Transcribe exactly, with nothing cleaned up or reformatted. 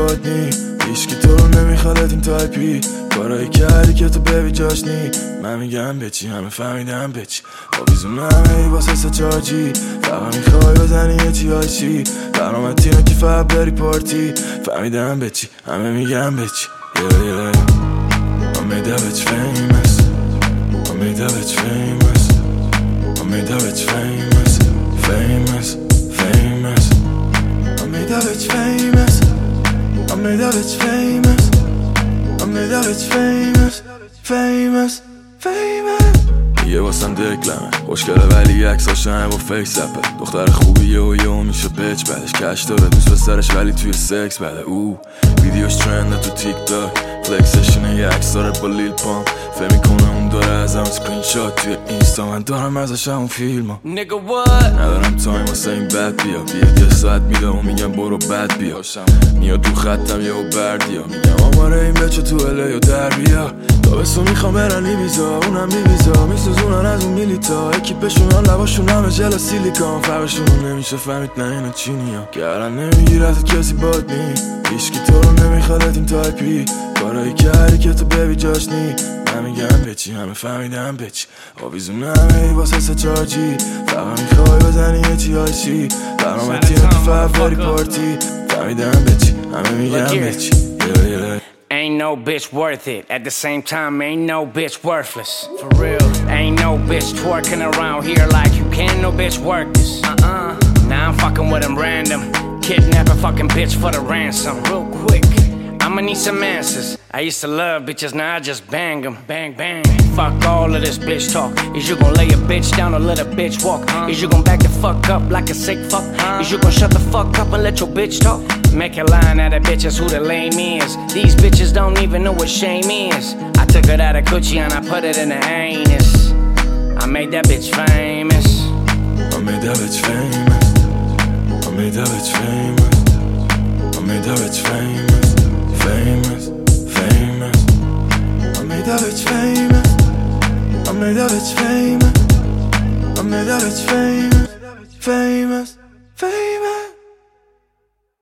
باد نی هیچکی تو رو نمیخواد این تایپی کارایی کردی که تو ببی جاش نی من میگم به چی همه فهمیدم به چی آویزون همه ای واسه سچارجی فقط میخوای بزنی یه چی های چی برنامه تینو که فقط بری پارتی فهمیدم به چی همه میگم به چی yeah, yeah. I made that bitch famous I made that bitch famous I made that bitch famous Famous, famous I made that bitch famous I made that bitch famous I made that bitch famous Famous, famous یه واسم دکلمه خوشگله ولی عکساش همه با فیس اپه دختر خوبیه و یه میشه بچ بعدش کش داره دوست به سرش ولی توی سکس بده او ویدیوش ترنده تو تیک تاک فلکسشونه یه عکس داره با لیل پام فهم میکنه اون داره از همون سکرین شات توی اینستا من دارم ازش همون فیلم ها ندارم تایم واسه این بد بیا بیاد یه ساعت میده و میگم برو بد بیا میاد تو خطم یه و بردیا میگم آماره این بچه تو اله یا در بیا تابستو میخوام برن ایبیزا اونم میبیزا میسوزونن از اون میلیتا اکیپشونان لباشون همه جل سیلیکان فرقشونو نمیشه فهمید نه اینا چینی ها گرن نمیگیر ازت کسی باد نی هیچکی تو رو نمیخوادت این تایپی کارایی کردی که تو ببی جاش نی من میگم به چی همه فهمیدم به چی آویزون همه ای واسه سچارجی فقط میخوای بزنی یه چی های چی برنامه تینو که فقط بری پارتی فهمیدم به چی همه میگم به چی yeah, yeah. Ain't no bitch worth it. At the same time, ain't no bitch worthless. For real. Ain't no bitch twerking around here like you can. No bitch work this. Uh-uh. Now I'm fucking with them random. Kidnap a fucking bitch for the ransom. Real quick. I'ma need some answers. I used to love bitches, now I just bang them. Bang, bang. Fuck all of this bitch talk. Is you gon' lay a bitch down or let a bitch walk? Is you gon' back the fuck up like a sick fuck? Is you gon' shut the fuck up and let your bitch talk? Make a line out of bitches who the lame is. These bitches don't even know what shame is. I took it out of coochie and I put it in the anus. I made that bitch famous. I made that bitch famous. I made that bitch famous. I made that bitch famous. Famous, famous I made that bitch famous I made that bitch famous I made that bitch famous Famous, famous